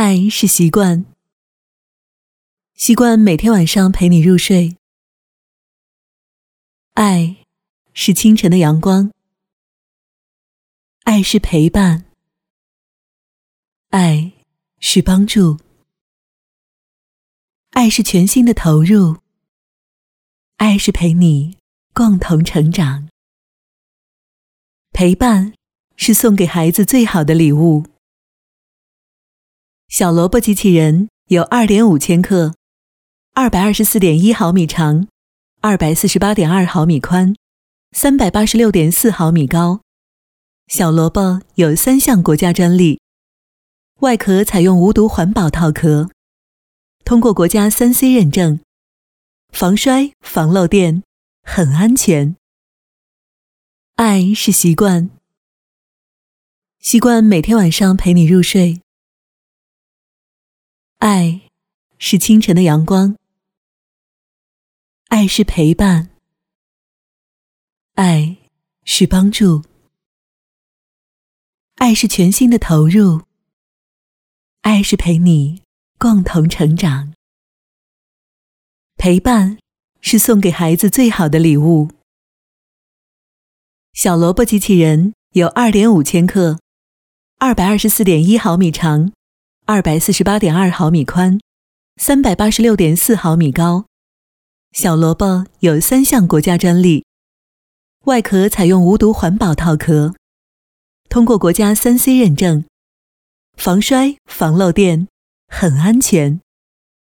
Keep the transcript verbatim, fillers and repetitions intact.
爱是习惯，习惯每天晚上陪你入睡。爱是清晨的阳光，爱是陪伴，爱是帮助，爱是全心的投入，爱是陪你共同成长。陪伴是送给孩子最好的礼物。小萝卜机器人有 二点五千克， 二百二十四点一毫米长， 二百四十八点二毫米宽， 三百八十六点四毫米高。小萝卜有三项国家专利，外壳采用无毒环保套壳，通过国家 三 C 认证，防摔防漏电，很安全。爱是习惯，习惯每天晚上陪你入睡。爱是清晨的阳光，爱是陪伴，爱是帮助，爱是全心的投入，爱是陪你共同成长。陪伴是送给孩子最好的礼物。小萝卜机器人有 二点五千克， 二百二十四点一毫米长， 二百四十八点二毫米宽， 三百八十六点四毫米高。小萝卜有三项国家专利，外壳采用无毒环保套壳，通过国家 三 C 认证，防摔防漏电，很安全。